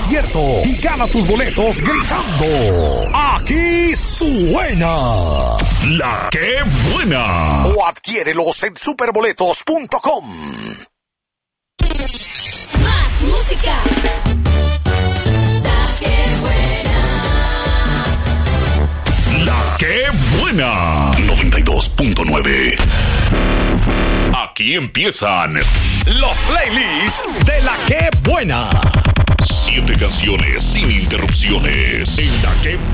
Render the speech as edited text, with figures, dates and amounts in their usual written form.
concierto y gana tus boletos gritando: ¡aquí suena! ¡La que buena! O adquiérelos en superboletos.com. Más música. La que buena. La que buena. 92.9. Aquí empiezan los playlists de La que buena. 7 canciones sin interrupciones en La que